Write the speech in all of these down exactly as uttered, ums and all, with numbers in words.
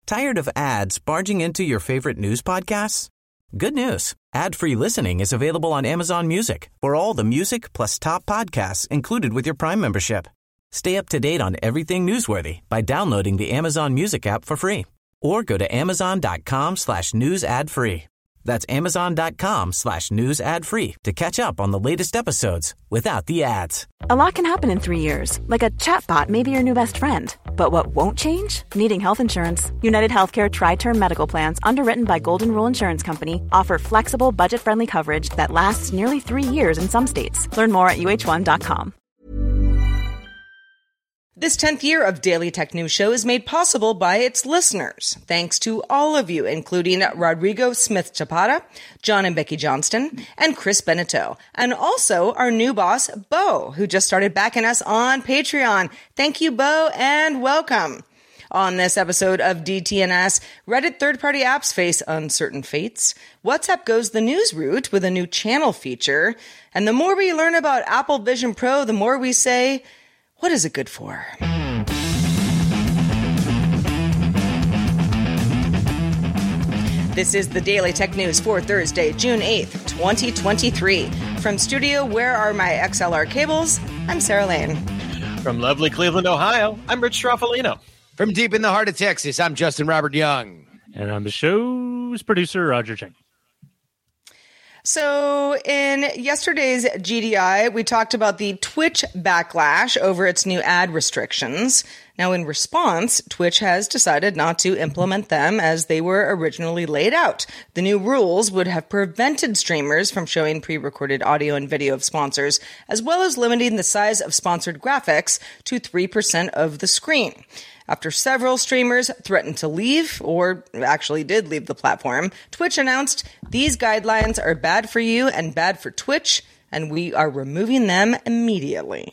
Tired of ads barging into your favorite news podcasts? Good news. Ad-free listening is available on Amazon Music for all the music plus top podcasts included with your Prime membership. Stay up to date on everything newsworthy by downloading the Amazon Music app for free or go to amazon.com slash news ad free. That's amazon.com slash news ad free to catch up on the latest episodes without the ads. A lot can happen in three years, like a chatbot may be your new best friend. But what won't change? Needing health insurance. United Healthcare Tri-Term Medical Plans, underwritten by Golden Rule Insurance Company, offer flexible, budget-friendly coverage that lasts nearly three years in some states. Learn more at U H one dot com. This tenth year of Daily Tech News Show is made possible by its listeners. Thanks to all of you, including Rodrigo Smith Chapada, John and Becky Johnston, and Chris Beneteau. And also our new boss, Bo, who just started backing us on Patreon. Thank you, Bo, and welcome. On this episode of D T N S, Reddit third-party apps face uncertain fates. WhatsApp goes the news route with a new channel feature. And the more we learn about Apple Vision Pro, the more we say, what is it good for? This is the Daily Tech News for Thursday, June eighth, twenty twenty-three. From studio Where Are My X L R Cables? I'm Sarah Lane. From lovely Cleveland, Ohio, I'm Rich Stroffolino. From deep in the heart of Texas, I'm Justin Robert Young. And I'm the show's producer, Roger Cheng. So in yesterday's G D I, we talked about the Twitch backlash over its new ad restrictions. Now, in response, Twitch has decided not to implement them as they were originally laid out. The new rules would have prevented streamers from showing pre-recorded audio and video of sponsors, as well as limiting the size of sponsored graphics to three percent of the screen. After several streamers threatened to leave, or actually did leave the platform, Twitch announced these guidelines are bad for you and bad for Twitch, and we are removing them immediately.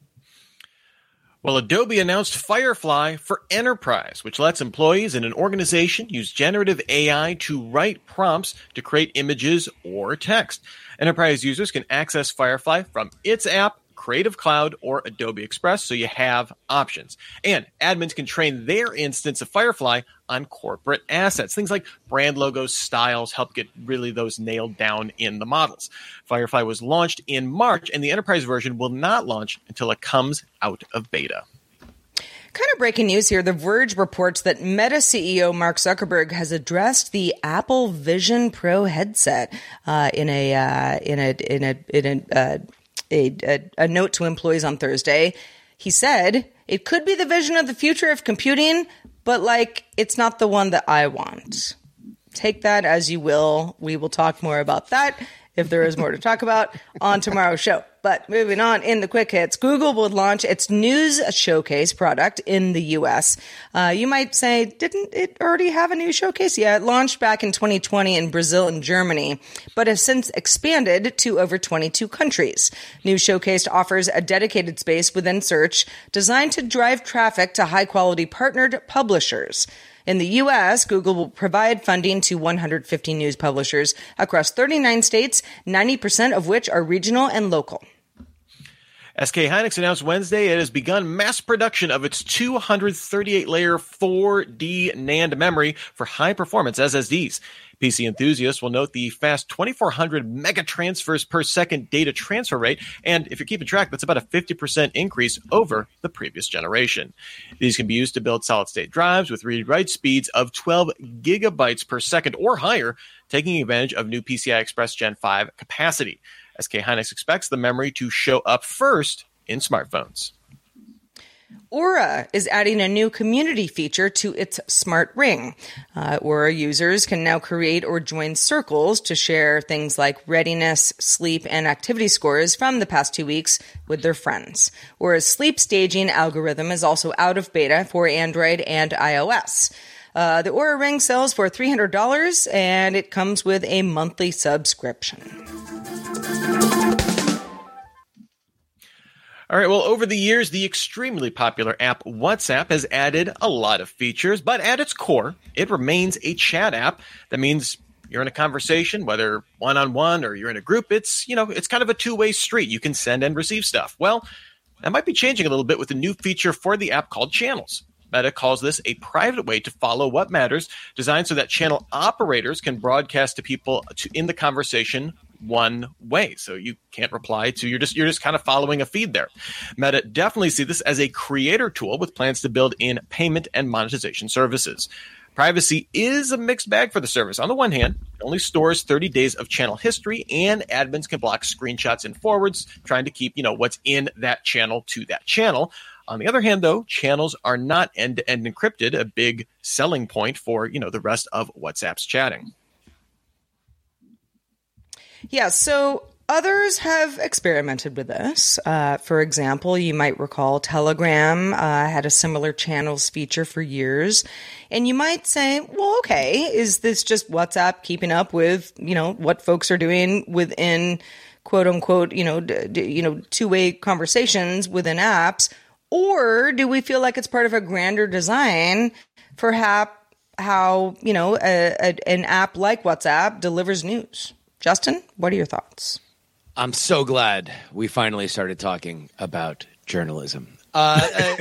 Well, Adobe announced Firefly for Enterprise, which lets employees in an organization use generative A I to write prompts to create images or text. Enterprise users can access Firefly from its app, Creative Cloud, or Adobe Express, so you have options. And admins can train their instance of Firefly on corporate assets. Things like brand logos, styles, help get really those nailed down in the models. Firefly was launched in March, and the enterprise version will not launch until it comes out of beta. Kind of breaking news here. The Verge reports that Meta C E O Mark Zuckerberg has addressed the Apple Vision Pro headset uh, in a uh, in a in a in a. Uh, A, a, a note to employees on Thursday. He said, it could be the vision of the future of computing, but like, it's not the one that I want. Take that as you will. We will talk more about that if there is more to talk about on tomorrow's show. But moving on in the quick hits, Google will launch its News Showcase product in the U S. Uh, you might say, didn't it already have a News Showcase? Yeah, it launched back in twenty twenty in Brazil and Germany, but has since expanded to over twenty-two countries. News Showcase offers a dedicated space within Search designed to drive traffic to high-quality partnered publishers. In the U S, Google will provide funding to one hundred fifty news publishers across thirty-nine states, ninety percent of which are regional and local. S K Hynix announced Wednesday it has begun mass production of its two hundred thirty-eight layer four D NAND memory for high-performance S S Ds. P C enthusiasts will note the fast twenty-four hundred mega transfers per second data transfer rate, and if you're keeping track, that's about a fifty percent increase over the previous generation. These can be used to build solid-state drives with read-write speeds of twelve gigabytes per second or higher, taking advantage of new P C I Express Gen five capacity. S K Hynix expects the memory to show up first in smartphones. Aura is adding a new community feature to its smart ring. Uh, Aura users can now create or join circles to share things like readiness, sleep, and activity scores from the past two weeks with their friends. Aura's sleep staging algorithm is also out of beta for Android and iOS. Uh, the Aura Ring sells for three hundred dollars, and it comes with a monthly subscription. All right, well, over the years, the extremely popular app WhatsApp has added a lot of features, but at its core, it remains a chat app. That means you're in a conversation, whether one-on-one or you're in a group, it's, you know, it's kind of a two-way street. You can send and receive stuff. Well, that might be changing a little bit with a new feature for the app called Channels. Meta calls this a private way to follow what matters, designed so that channel operators can broadcast to people to, in the conversation one way. So you can't reply to, you're just, you're just kind of following a feed there. Meta definitely see this as a creator tool with plans to build in payment and monetization services. Privacy is a mixed bag for the service. On the one hand, it only stores thirty days of channel history, and admins can block screenshots and forwards, trying to keep, you know, what's in that channel to that channel. On the other hand, though, channels are not end-to-end encrypted, a big selling point for, you know, the rest of WhatsApp's chatting. Yeah, so others have experimented with this. Uh, for example, you might recall Telegram uh, had a similar channels feature for years. And you might say, well, okay, is this just WhatsApp keeping up with, you know, what folks are doing within quote unquote, you know, d- d- you know, two-way conversations within apps? Or do we feel like it's part of a grander design for hap- how, you know, a, a, an app like WhatsApp delivers news? Justin, what are your thoughts? I'm so glad we finally started talking about journalism. Uh,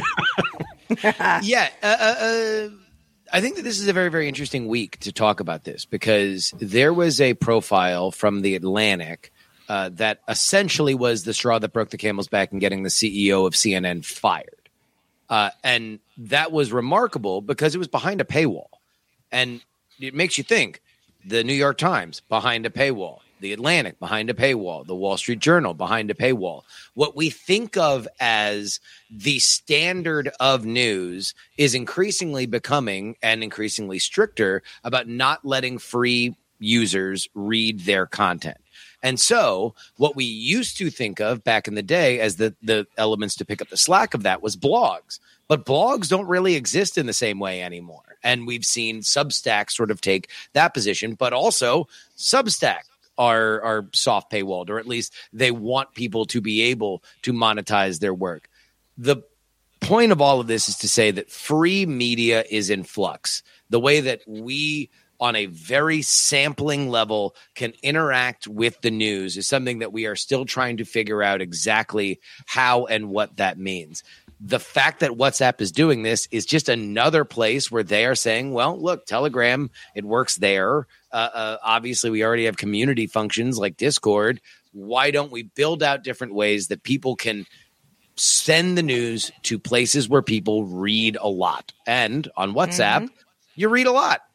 uh, yeah, uh, uh, I think that this is a very, very interesting week to talk about this, because there was a profile from The Atlantic uh, that essentially was the straw that broke the camel's back in getting the C E O of C N N fired. Uh, and that was remarkable because it was behind a paywall. And it makes you think, the New York Times behind a paywall, The Atlantic behind a paywall, the Wall Street Journal behind a paywall. What we think of as the standard of news is increasingly becoming and increasingly stricter about not letting free users read their content. And so what we used to think of back in the day as the, the elements to pick up the slack of that was blogs. But blogs don't really exist in the same way anymore. And we've seen Substack sort of take that position, but also Substack are, are soft paywalled, or at least they want people to be able to monetize their work. The point of all of this is to say that free media is in flux. The way that we, on a very sampling level, can interact with the news is something that we are still trying to figure out exactly how and what that means. The fact that WhatsApp is doing this is just another place where they are saying, well, look, Telegram, it works there. Uh, uh, obviously, we already have community functions like Discord. Why don't we build out different ways that people can send the news to places where people read a lot? And on WhatsApp, mm-hmm. you read a lot.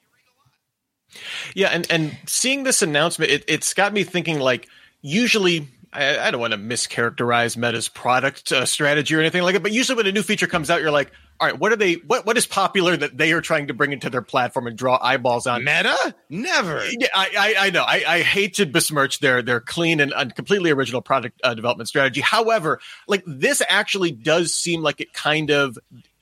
Yeah, and, and seeing this announcement, it, it's got me thinking, like, usually – I, I don't want to mischaracterize Meta's product uh, strategy or anything like it, but usually when a new feature comes out, you're like, all right, what are they? What what is popular that they are trying to bring into their platform and draw eyeballs on? Meta? Never. Yeah, I I, I know. I, I hate to besmirch their their clean and, and completely original product uh, development strategy. However, like, this actually does seem like it kind of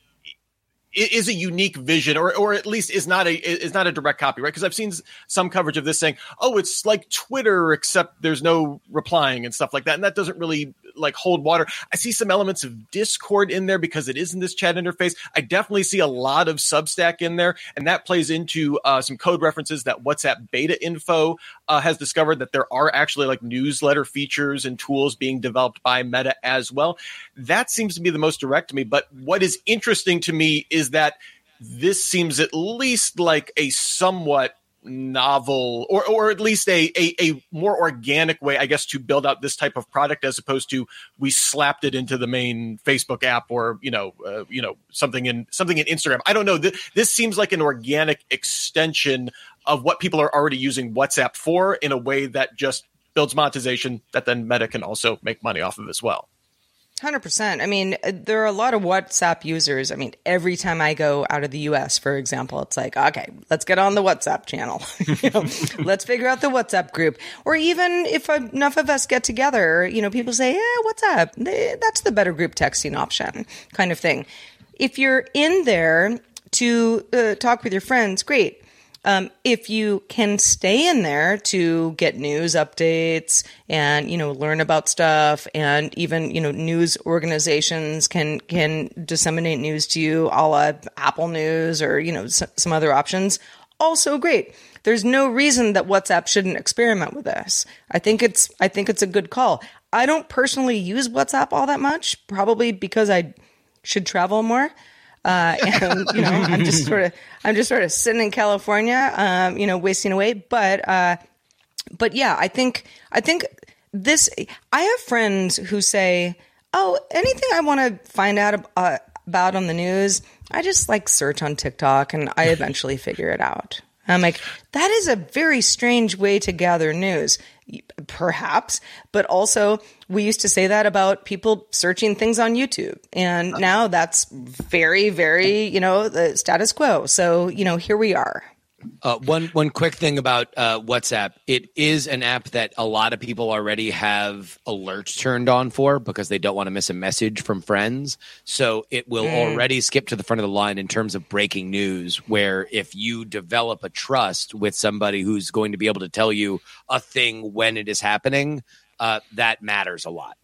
is a unique vision, or or at least is not a is not a direct copy, right? Because I've seen some coverage of this saying, oh, it's like Twitter, except there's no replying and stuff like that. And that doesn't really like hold water. I see some elements of Discord in there because it is in this chat interface. I definitely see a lot of Substack in there, and that plays into uh, some code references that WhatsApp beta info uh, has discovered, that there are actually like newsletter features and tools being developed by Meta as well. That seems to be the most direct to me. But what is interesting to me is that this seems at least like a somewhat novel, or or at least a, a a more organic way, I guess, to build out this type of product, as opposed to we slapped it into the main Facebook app, or you know uh, you know something in something in Instagram. I don't know. This, this seems like an organic extension of what people are already using WhatsApp for, in a way that just builds monetization that then Meta can also make money off of as well. one hundred percent. I mean, there are a lot of WhatsApp users. I mean, every time I go out of the U S, for example, it's like, okay, let's get on the WhatsApp channel. you know, let's figure out the WhatsApp group. Or even if enough of us get together, you know, people say, yeah, WhatsApp, that's the better group texting option, kind of thing. If you're in there to uh, talk with your friends, great. Um, if you can stay in there to get news updates and, you know, learn about stuff, and even, you know, news organizations can, can disseminate news to you, a la Apple News or, you know, s- some other options, also great. There's no reason that WhatsApp shouldn't experiment with this. I think it's, I think it's a good call. I don't personally use WhatsApp all that much, probably because I should travel more. Uh, and, you know, I'm just sort of, I'm just sort of sitting in California, um, you know, wasting away. But, uh, but yeah, I think, I think this, I have friends who say, oh, anything I want to find out uh, about on the news, I just like search on TikTok and I eventually figure it out. I'm like, that is a very strange way to gather news, perhaps. But also, we used to say that about people searching things on YouTube. And now that's very, very, you know, the status quo. So, you know, here we are. Uh, one one quick thing about uh, WhatsApp. It is an app that a lot of people already have alerts turned on for because they don't want to miss a message from friends. So it will mm. already skip to the front of the line in terms of breaking news, where if you develop a trust with somebody who's going to be able to tell you a thing when it is happening, uh, that matters a lot.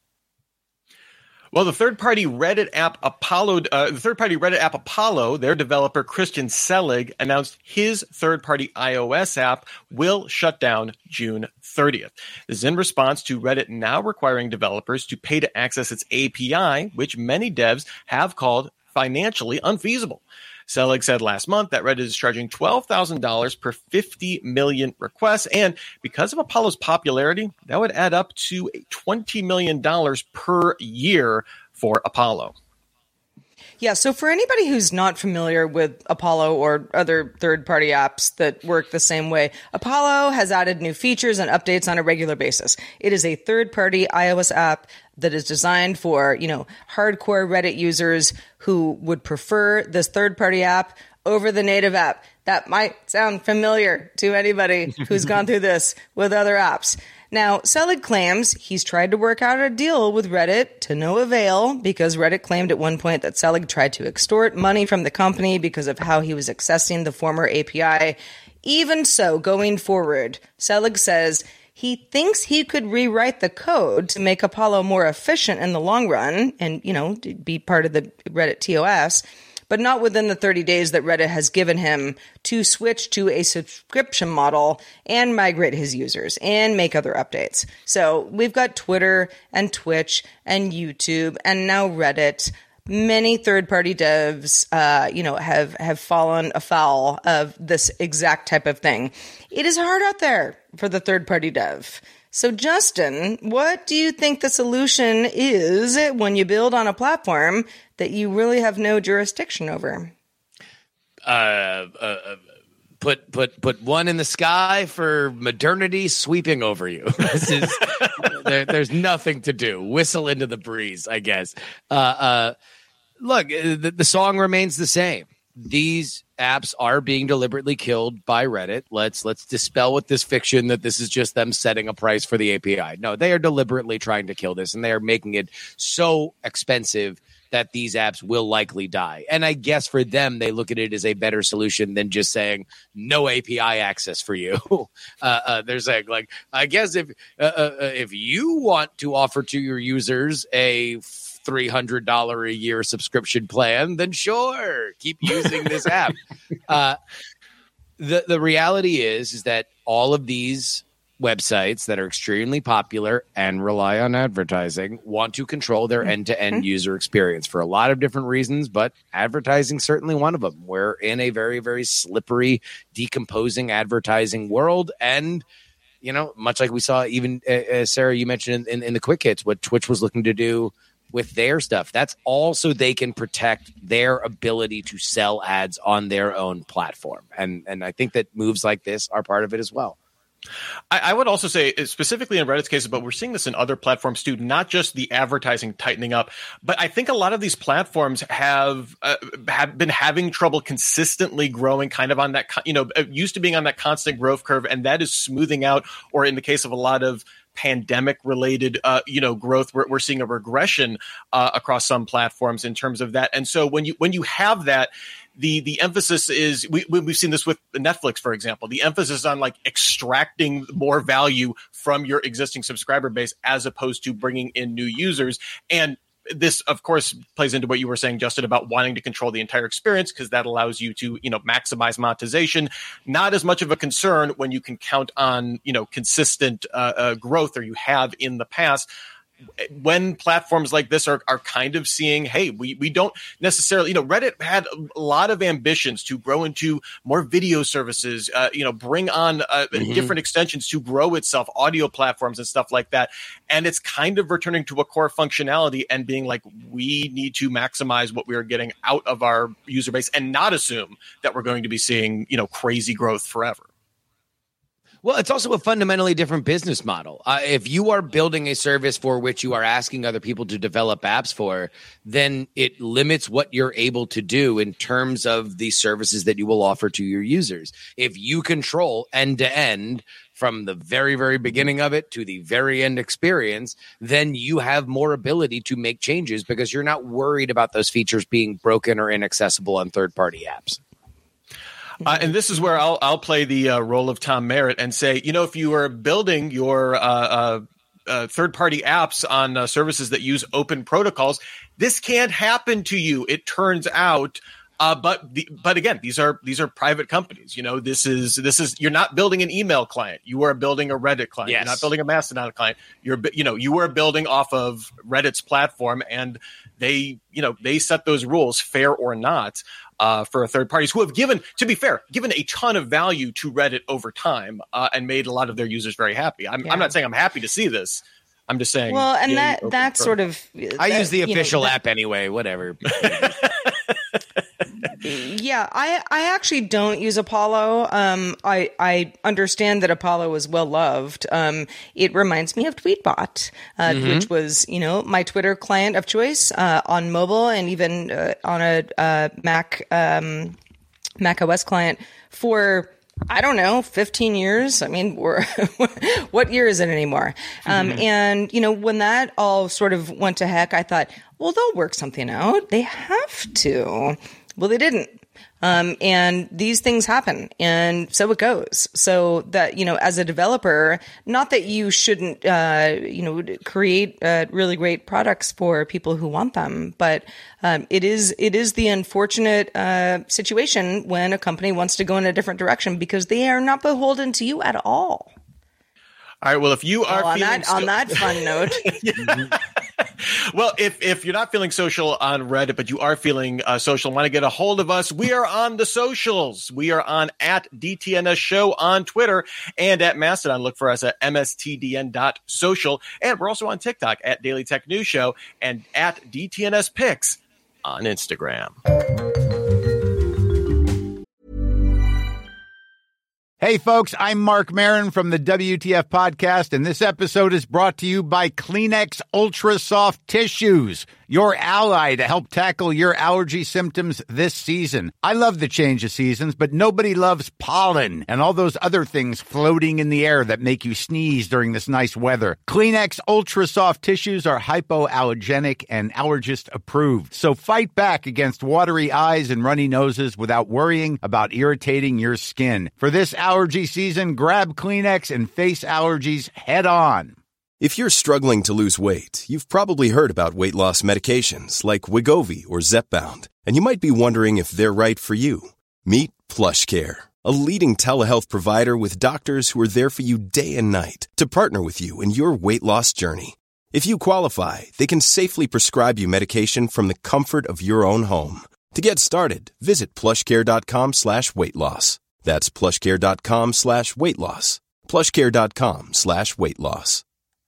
Well, the third-party Reddit app Apollo, uh, the third-party Reddit app Apollo, their developer Christian Selig announced his third-party iOS app will shut down June thirtieth. This is in response to Reddit now requiring developers to pay to access its A P I, which many devs have called financially unfeasible. Selig said last month that Reddit is charging twelve thousand dollars per fifty million requests, and because of Apollo's popularity, that would add up to twenty million dollars per year for Apollo. Yeah, so for anybody who's not familiar with Apollo or other third-party apps that work the same way, Apollo has added new features and updates on a regular basis. It is a third-party iOS app that is designed for, you know, hardcore Reddit users who would prefer this third-party app over the native app. That might sound familiar to anybody who's gone through this with other apps. Now, Selig claims he's tried to work out a deal with Reddit to no avail because Reddit claimed at one point that Selig tried to extort money from the company because of how he was accessing the former A P I. Even so, going forward, Selig says he thinks he could rewrite the code to make Apollo more efficient in the long run and, you know, be part of the Reddit T O S, but not within the thirty days that Reddit has given him to switch to a subscription model and migrate his users and make other updates. So we've got Twitter and Twitch and YouTube and now Reddit. Many third-party devs, uh, you know, have, have fallen afoul of this exact type of thing. It is hard out there for the third-party dev. So, Justin, what do you think the solution is when you build on a platform that you really have no jurisdiction over? Uh, uh, put put put one in the sky for modernity sweeping over you. This is there, there's nothing to do. Whistle into the breeze, I guess. Uh, uh, look, the, the song remains the same. These apps are being deliberately killed by Reddit. Let's let's dispel with this fiction that this is just them setting a price for the A P I. No, they are deliberately trying to kill this, and they are making it so expensive that these apps will likely die. And I guess for them, they look at it as a better solution than just saying no A P I access for you. uh, uh, they're saying, like, I guess if uh, uh, if you want to offer to your users a three hundred dollars a year subscription plan, then sure, keep using this app. Uh, the the reality is, is that all of these websites that are extremely popular and rely on advertising want to control their end-to-end user experience for a lot of different reasons, but advertising certainly one of them. We're in a very, very slippery, decomposing advertising world, and you know, much like we saw even, uh, Sarah, you mentioned in, in, in the quick hits, what Twitch was looking to do with their stuff. That's all so they can protect their ability to sell ads on their own platform. And and I think that moves like this are part of it as well. I, I would also say, specifically in Reddit's case, but we're seeing this in other platforms too, not just the advertising tightening up, but I think a lot of these platforms have uh, have been having trouble consistently growing kind of on that, you know, used to being on that constant growth curve, and that is smoothing out, or in the case of a lot of pandemic related, uh, you know, growth, we're, we're seeing a regression uh, across some platforms in terms of that. And so when you when you have that, the the emphasis is, we, we've seen this with Netflix, for example, the emphasis on like extracting more value from your existing subscriber base as opposed to bringing in new users. And this, of course, plays into what you were saying, Justin, about wanting to control the entire experience, because that allows you to, you know, maximize monetization. Not as much of a concern when you can count on, you know, consistent uh, uh, growth, or you have in the past. when platforms like this are, are kind of seeing, hey, we, we don't necessarily, you know, Reddit had a lot of ambitions to grow into more video services, uh, you know, bring on uh, mm-hmm. different extensions to grow itself, audio platforms and stuff like that. And it's kind of returning to a core functionality and being like, we need to maximize what we are getting out of our user base and not assume that we're going to be seeing, you know, crazy growth forever. Well, it's also a fundamentally different business model. Uh, if you are building a service for which you are asking other people to develop apps for, then it limits what you're able to do in terms of the services that you will offer to your users. If you control end to end from the very, very beginning of it to the very end experience, then you have more ability to make changes because you're not worried about those features being broken or inaccessible on third-party apps. Uh, and this is where I'll I'll play the uh, role of Tom Merritt and say, you know, if you are building your uh, uh, uh, third-party apps on uh, services that use open protocols, this can't happen to you. It turns out, uh, but the, but again, these are these are private companies. You know, this is this is you're not building an email client. You are building a Reddit client. Yes. You're not building a Mastodon client. You're you know you are building off of Reddit's platform, and they you know they set those rules, fair or not. Uh, for third parties who have given, to be fair, given a ton of value to Reddit over time uh, and made a lot of their users very happy. I'm, yeah. I'm not saying I'm happy to see this. I'm just saying. Well, and that that's sort of. I that, use the official know, that, app anyway. Whatever. Yeah, I, I actually don't use Apollo. Um, I I understand that Apollo is well loved. Um, it reminds me of Tweetbot, uh, mm-hmm. which was you know my Twitter client of choice uh, on mobile and even uh, on a uh, Mac um, Mac O S client for. I don't know, fifteen years. I mean, we're, what year is it anymore? Um, mm-hmm. And, you know, when that all sort of went to heck, I thought, well, they'll work something out. They have to. Well, they didn't. Um, and these things happen, and so it goes. So that, you know, as a developer, not that you shouldn't, uh, you know, create uh, really great products for people who want them, but um, it is it is the unfortunate uh, situation when a company wants to go in a different direction because they are not beholden to you at all. All right. Well, if you are well, on feeling that so- on that fun note. yeah. Well, if if you're not feeling social on Reddit, but you are feeling uh, social, want to get a hold of us, we are on the socials. We are on at D T N S Show on Twitter and at Mastodon. Look for us at M S T D N dot social. And we're also on TikTok at Daily Tech News Show and at D T N S Picks on Instagram. Hey, folks, I'm Mark Maron from the W T F Podcast, and this episode is brought to you by Kleenex Ultra Soft Tissues, your ally to help tackle your allergy symptoms this season. I love the change of seasons, but nobody loves pollen and all those other things floating in the air that make you sneeze during this nice weather. Kleenex Ultra Soft Tissues are hypoallergenic and allergist approved, so fight back against watery eyes and runny noses without worrying about irritating your skin. For this allergy season, grab Kleenex and face allergies head on. If you're struggling to lose weight, you've probably heard about weight loss medications like Wegovy or Zepbound, and you might be wondering if they're right for you. Meet PlushCare, a leading telehealth provider with doctors who are there for you day and night to partner with you in your weight loss journey. If you qualify, they can safely prescribe you medication from the comfort of your own home. To get started, visit plushcare.com slash weight loss. That's plushcare.com slash weight loss. plushcare.com slash weight loss.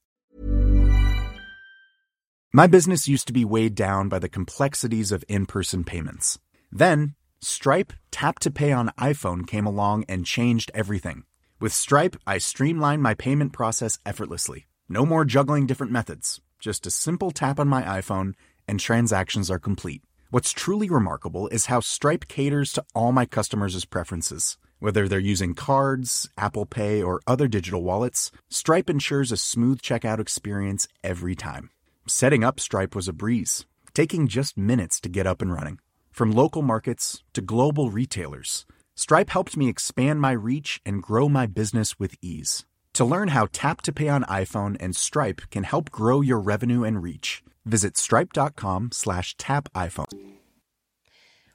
My business used to be weighed down by the complexities of in-person payments. Then, Stripe Tap to Pay on iPhone came along and changed everything. With Stripe, I streamlined my payment process effortlessly. No more juggling different methods. Just a simple tap on my iPhone and transactions are complete. What's truly remarkable is how Stripe caters to all my customers' preferences. Whether they're using cards, Apple Pay, or other digital wallets, Stripe ensures a smooth checkout experience every time. Setting up Stripe was a breeze, taking just minutes to get up and running. From local markets to global retailers, Stripe helped me expand my reach and grow my business with ease. To learn how Tap to Pay on iPhone and Stripe can help grow your revenue and reach, visit stripe.com slash tap iPhone.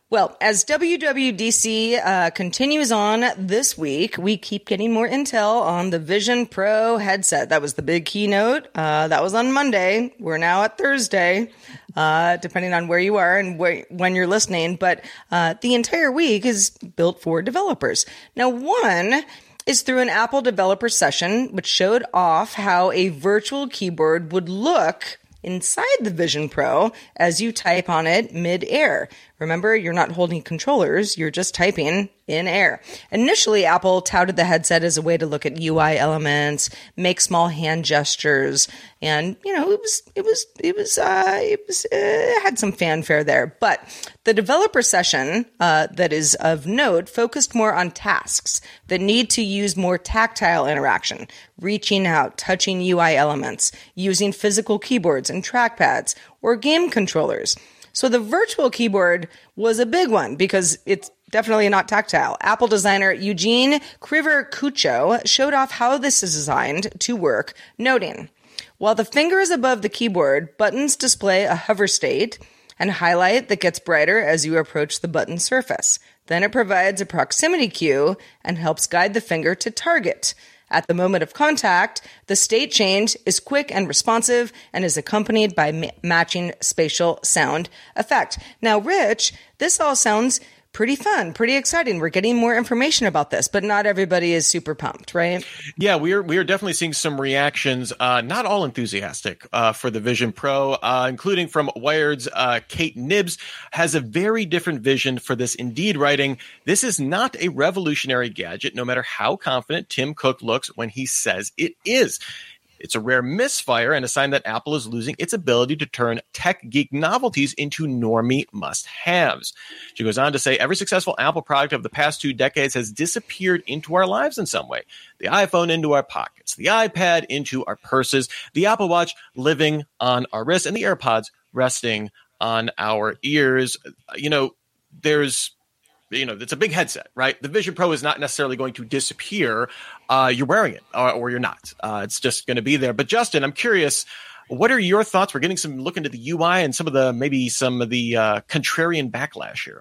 Well, as W W D C uh, continues on this week, we keep getting more intel on the Vision Pro headset. That was the big keynote. Uh, that was on Monday. We're now at Thursday, uh, depending on where you are and where, when you're listening. But uh, the entire week is built for developers. Now, one is through an Apple developer session, which showed off how a virtual keyboard would look inside the Vision Pro as you type on it mid-air. Remember, you're not holding controllers, you're just typing in air. Initially, Apple touted the headset as a way to look at U I elements, make small hand gestures, and, you know, it was, it was, it was, uh, it was, uh, it had some fanfare there. But the developer session, uh, that is of note focused more on tasks that need to use more tactile interaction, reaching out, touching U I elements, using physical keyboards and trackpads, or game controllers. So the virtual keyboard was a big one because it's definitely not tactile. Apple designer Eugene Kriver-Kucho showed off how this is designed to work, noting, while the finger is above the keyboard, buttons display a hover state and highlight that gets brighter as you approach the button surface. Then it provides a proximity cue and helps guide the finger to target. At the moment of contact, the state change is quick and responsive and is accompanied by ma- matching spatial sound effect. Now, Rich, this all sounds pretty fun, pretty exciting. We're getting more information about this, but not everybody is super pumped, right? Yeah, we are we are definitely seeing some reactions, uh, not all enthusiastic uh, for the Vision Pro, uh, including from Wired's uh, Kate Nibbs, has a very different vision for this, indeed writing, "This is not a revolutionary gadget, no matter how confident Tim Cook looks when he says it is. It's a rare misfire and a sign that Apple is losing its ability to turn tech geek novelties into normie must-haves." She goes on to say, "Every successful Apple product of the past two decades has disappeared into our lives in some way. The iPhone into our pockets, the iPad into our purses, the Apple Watch living on our wrists, and the AirPods resting on our ears." You know, there's... You know, it's a big headset, right? The Vision Pro is not necessarily going to disappear. Uh, you're wearing it or, or you're not. Uh, it's just going to be there. But Justin, I'm curious, what are your thoughts? We're getting some look into the U I and some of the, maybe some of the uh, contrarian backlash here.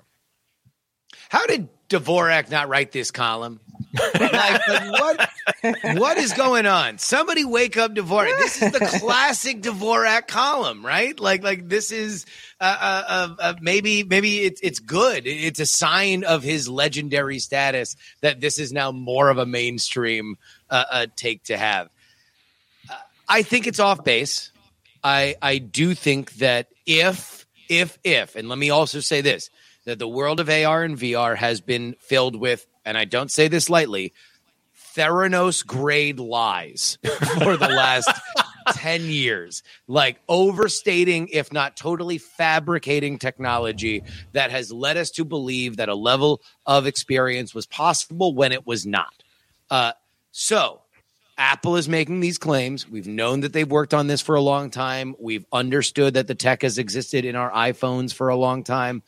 How did Dvorak not write this column? like, like what, what is going on? Somebody wake up Dvorak. This is the classic Dvorak column, right? Like, like this is uh, uh, uh, maybe maybe it's it's good. It's a sign of his legendary status that this is now more of a mainstream uh, uh, take to have. Uh, I think it's off base. I I do think that if if if, and let me also say this, that the world of A R and V R has been filled with, and I don't say this lightly, Theranos grade lies for the last ten years, like overstating, if not totally fabricating technology that has led us to believe that a level of experience was possible when it was not. Uh, so Apple is making these claims. We've known that they've worked on this for a long time. We've understood that the tech has existed in our iPhones for a long time.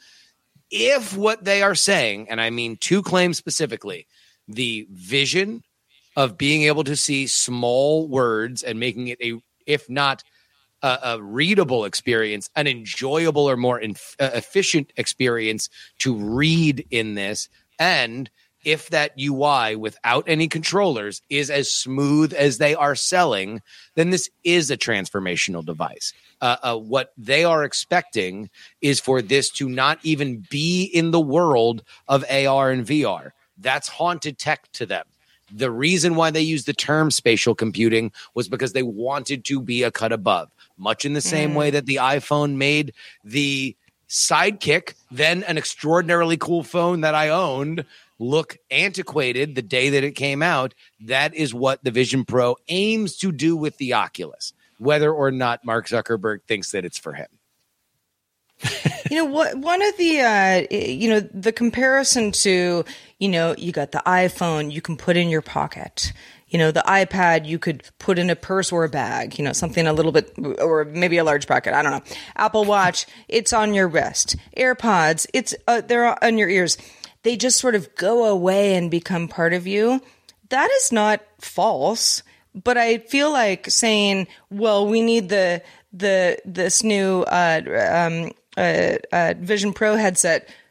If what they are saying, and I mean two claims specifically, the vision of being able to see small words and making it a, if not a, a readable experience, an enjoyable or more inf- uh, efficient experience to read in this, and if that U I without any controllers is as smooth as they are selling, then this is a transformational device. Uh, uh, what they are expecting is for this to not even be in the world of A R and V R. That's haunted tech to them. The reason why they used the term spatial computing was because they wanted to be a cut above, much in the same mm. way that the iPhone made the Sidekick, then an extraordinarily cool phone that I owned, look antiquated the day that it came out. That is what the Vision Pro aims to do with the Oculus, whether or not Mark Zuckerberg thinks that it's for him. You know, what, one of the, uh, you know, the comparison to, you know, you got the iPhone you can put in your pocket. You know, the iPad you could put in a purse or a bag, you know, something a little bit, or maybe a large pocket. I don't know. Apple Watch, it's on your wrist. AirPods, it's, uh, they're on your ears. They just sort of go away and become part of you. That is not false. But I feel like saying, well, we need the, the, this new, uh, um, uh, uh, Vision Pro headset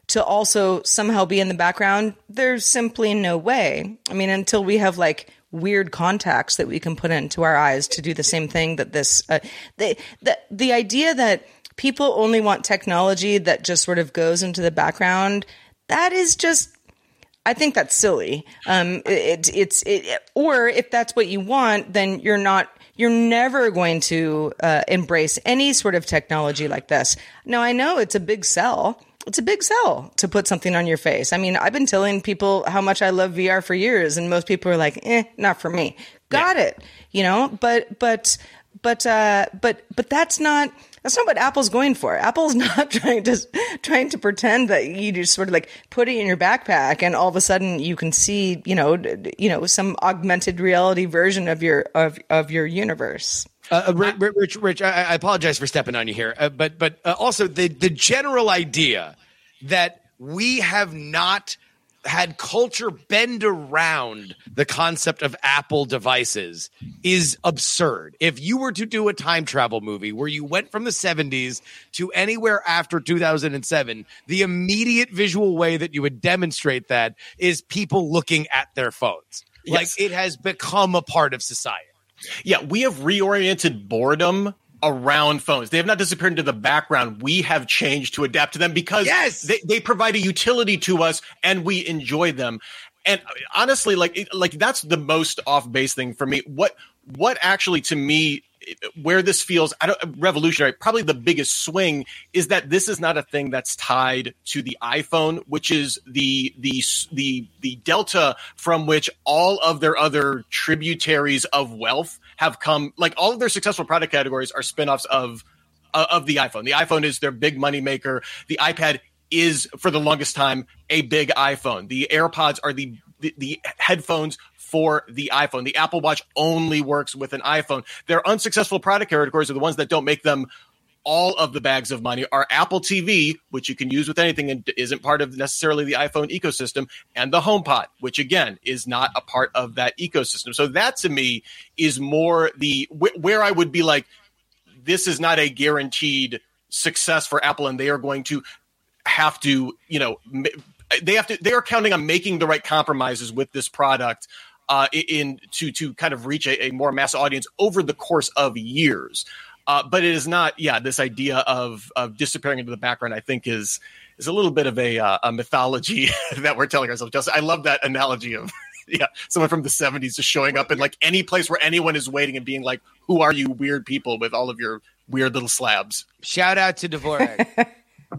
to also somehow be in the background, there's simply no way. I mean, until we have like weird contacts that we can put into our eyes to do the same thing that this, uh, the, the, the idea that people only want technology that just sort of goes into the background, that is just, I think that's silly. Um, it, it's, it, or if that's what you want, then you're not, you're never going to uh, embrace any sort of technology like this. Now, I know it's a big sell. It's a big sell to put something on your face. I mean, I've been telling people how much I love V R for years, and most people are like, eh, not for me. Got yeah. it. You know, but, but, but, uh, but, but that's not, that's not what Apple's going for. Apple's not trying to, trying to pretend that you just sort of like put it in your backpack and all of a sudden you can see, you know, you know, some augmented reality version of your, of, of your universe. Uh, Rich, Rich, Rich, I, I apologize for stepping on you here, uh, but but uh, also the the general idea that we have not had culture bend around the concept of Apple devices is absurd. If you were to do a time travel movie where you went from the seventies to anywhere after two thousand seven, the immediate visual way that you would demonstrate that is people looking at their phones. Yes. Like it has become a part of society. Yeah, we have reoriented boredom around phones. They have not disappeared into the background. We have changed to adapt to them because yes! they, they provide a utility to us and we enjoy them. And honestly, like like that's the most off base thing for me. What what actually to me where this feels I don't revolutionary, probably the biggest swing is that this is not a thing that's tied to the iPhone, which is the the the the delta from which all of their other tributaries of wealth have come. Like all of their successful product categories are spinoffs of uh, of the iPhone. The iPhone is their big money maker. The iPad is for the longest time a big iPhone. The AirPods are the the, the headphones for the iPhone. The Apple Watch only works with an iPhone. Their unsuccessful product categories are the ones that don't make them all of the bags of money. Are Apple T V, which you can use with anything and isn't part of necessarily the iPhone ecosystem, and the HomePod, which again is not a part of that ecosystem. So that to me is more the wh- where I would be like, this is not a guaranteed success for Apple, and they are going to have to, you know, they have to. They are counting on making the right compromises with this product. Uh, in to to kind of reach a, a more mass audience over the course of years, uh, but it is not. Yeah, this idea of of disappearing into the background, I think, is is a little bit of a uh, a mythology that we're telling ourselves. Just, I love that analogy of yeah, someone from the seventies just showing up in like any place where anyone is waiting and being like, "Who are you, weird people with all of your weird little slabs?" Shout out to Dvorak.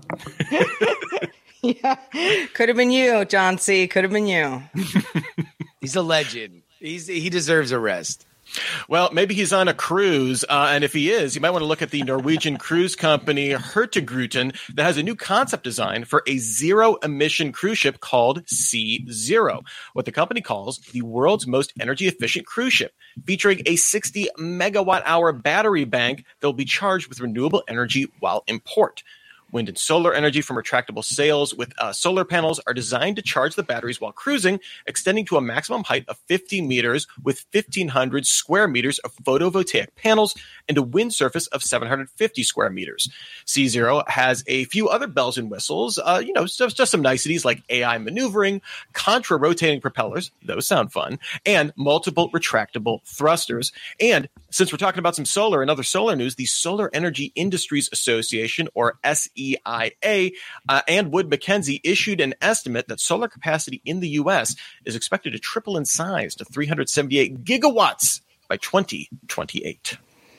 Yeah, could have been you, John C. Could have been you. He's a legend. He's he deserves a rest. Well, maybe he's on a cruise, uh, and if he is, you might want to look at the Norwegian cruise company Hurtigruten that has a new concept design for a zero-emission cruise ship called Sea Zero, what the company calls the world's most energy-efficient cruise ship, featuring a sixty megawatt hour battery bank that will be charged with renewable energy while in port. Wind and solar energy from retractable sails with uh, solar panels are designed to charge the batteries while cruising, extending to a maximum height of fifty meters with fifteen hundred square meters of photovoltaic panels and a wind surface of seven hundred fifty square meters. Sea Zero has a few other bells and whistles, uh, you know, just, just some niceties like A I maneuvering, contra-rotating propellers, those sound fun, and multiple retractable thrusters. And since we're talking about some solar and other solar news, the Solar Energy Industries Association, or S E I A, uh, and Wood Mackenzie issued an estimate that solar capacity in the U S is expected to triple in size to three hundred seventy-eight gigawatts by twenty twenty-eight.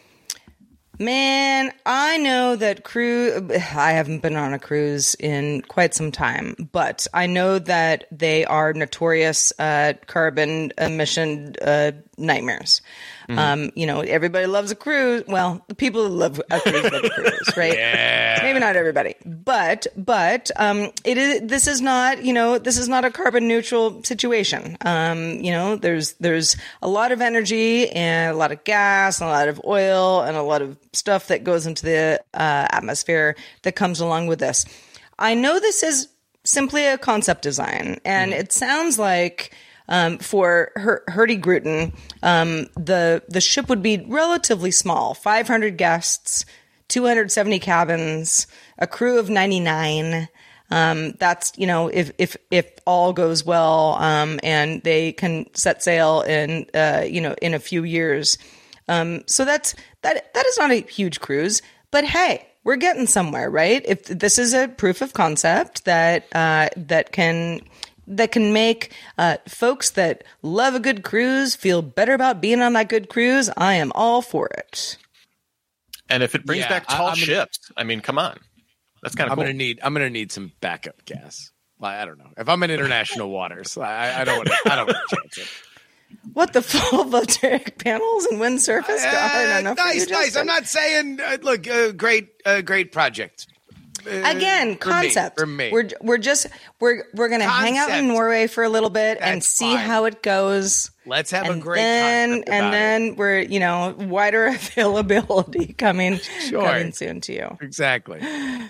Man, I know that cruise, I haven't been on a cruise in quite some time, but I know that they are notorious uh, carbon emission uh, nightmares. Mm-hmm. Um, you know, everybody loves a cruise. Well, the people who love a cruise love a cruise, right? Yeah. Maybe not everybody, but but um, it is. This is not, you know, this is not a carbon neutral situation. Um, you know, there's there's a lot of energy and a lot of gas and a lot of oil and a lot of stuff that goes into the uh, atmosphere that comes along with this. I know this is simply a concept design, and mm. it sounds like. Um, for Her- Hurtigruten, um, the the ship would be relatively small, five hundred guests, two hundred seventy cabins, a crew of ninety-nine. Um, that's, you know, if, if, if all goes well, um, and they can set sail in, uh, you know, in a few years. Um, so that's, that, that is not a huge cruise, but hey, we're getting somewhere, right? If this is a proof of concept that, uh, that can, that can make, uh, folks that love a good cruise feel better about being on that good cruise, I am all for it. And if it brings Yeah, back tall I, I'm ships, gonna, I mean, come on. That's kind of I'm cool. gonna need. I'm gonna need some backup gas. Like, I don't know if I'm in international waters. I, I don't want to. I don't want to chance it. What, the full voltaic panels and wind surface? Uh, nice, nice. I'm not saying. Uh, look, uh, great, uh, great project. Uh, Again, for concept. Me, for me. We're we're just we're we're gonna concept. hang out in Norway for a little bit That's and see fine. how it goes. Let's have and a great then, concept about and then it. we're you know wider availability coming Sure. coming soon to you. Exactly.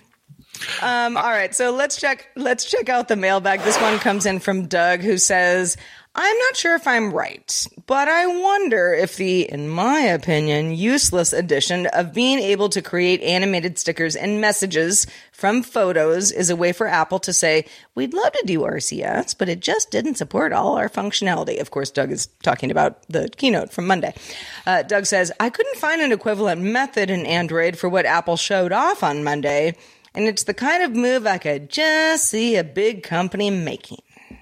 Um, all right, so let's check let's check out the mailbag. This one comes in from Doug, who says, I'm not sure if I'm right, but I wonder if the, in my opinion, useless addition of being able to create animated stickers and messages from photos is a way for Apple to say, we'd love to do R C S, but it just didn't support all our functionality. Of course, Doug is talking about the keynote from Monday. Uh, Doug says, I couldn't find an equivalent method in Android for what Apple showed off on Monday, and it's the kind of move I could just see a big company making.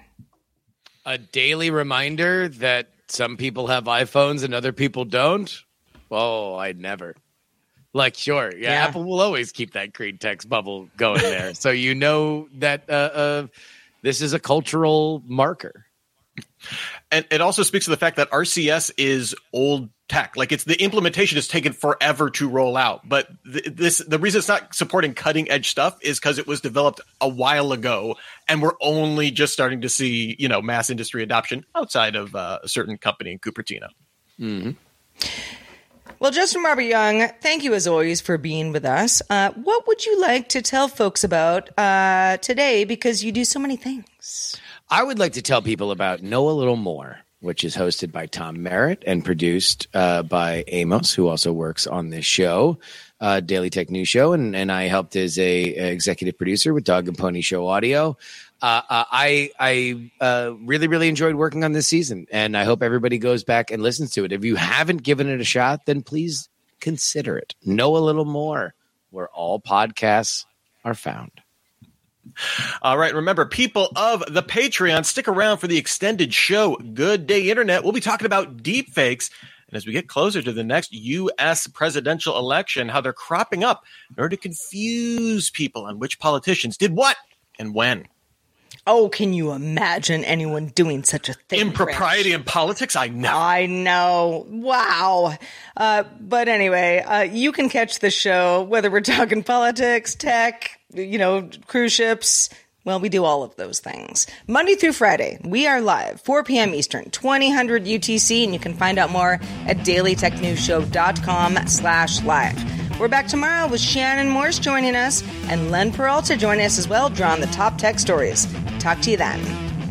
A daily reminder that some people have iPhones and other people don't? Oh, I'd never. Like, sure, yeah, Yeah. Apple will always keep that green text bubble going there. So you know that uh, uh, this is a cultural marker. And it also speaks to the fact that R C S is old tech. Like, it's the implementation has taken forever to roll out. But th- this the reason it's not supporting cutting edge stuff is because it was developed a while ago, and we're only just starting to see, you know, mass industry adoption outside of uh, a certain company in Cupertino. Mm-hmm. Well, Justin Robert Young, thank you as always for being with us. Uh, what would you like to tell folks about uh, today? Because you do so many things. I would like to tell people about Know a Little More, which is hosted by Tom Merritt and produced uh, by Amos, who also works on this show, uh, Daily Tech News Show, and, and I helped as a, a executive producer with Dog and Pony Show Audio. Uh, uh, I I uh, really, really enjoyed working on this season, and I hope everybody goes back and listens to it. If you haven't given it a shot, then please consider it. Know a Little More, where all podcasts are found. All right. Remember, people of the Patreon, stick around for the extended show, Good Day Internet. We'll be talking about deepfakes. And as we get closer to the next U S presidential election, how they're cropping up in order to confuse people on which politicians did what and when. Oh, can you imagine anyone doing such a thing? Impropriety Rich? in politics? I know. I know. Wow. Uh, but anyway, uh, you can catch the show, whether we're talking politics, tech, you know, cruise ships. Well, we do all of those things. Monday through Friday, we are live, four p.m. Eastern, twenty hundred U T C, and you can find out more at dailytechnewsshow.com slash live. We're back tomorrow with Shannon Morse joining us and Len Peralta joining us as well, drawing the top tech stories. Talk to you then.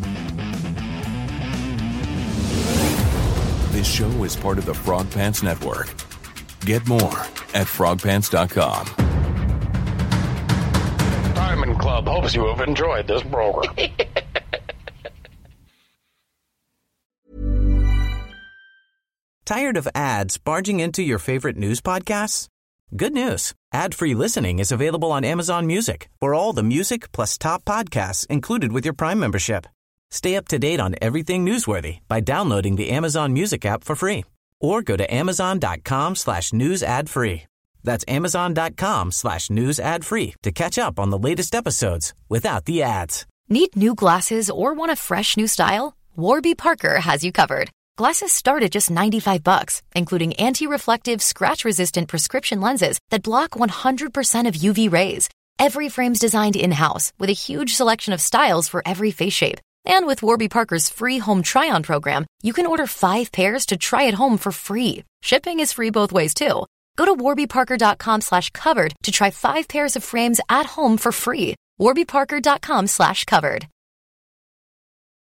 This show is part of the Frog Pants Network. Get more at frog pants dot com. Diamond Club hopes you have enjoyed this program. Tired of ads barging into your favorite news podcasts? Good news. Ad-free listening is available on Amazon Music for all the music plus top podcasts included with your Prime membership. Stay up to date on everything newsworthy by downloading the Amazon Music app for free or go to amazon.com slash news ad free. That's amazon.com slash news ad free to catch up on the latest episodes without the ads. Need new glasses or want a fresh new style? Warby Parker has you covered. Glasses start at just ninety-five bucks, including anti-reflective, scratch-resistant prescription lenses that block one hundred percent of U V rays. Every frame's designed in-house with a huge selection of styles for every face shape. And with Warby Parker's free home try-on program, you can order five pairs to try at home for free. Shipping is free both ways, too. Go to warbyparker.com slash covered to try five pairs of frames at home for free. warbyparker.com slash covered.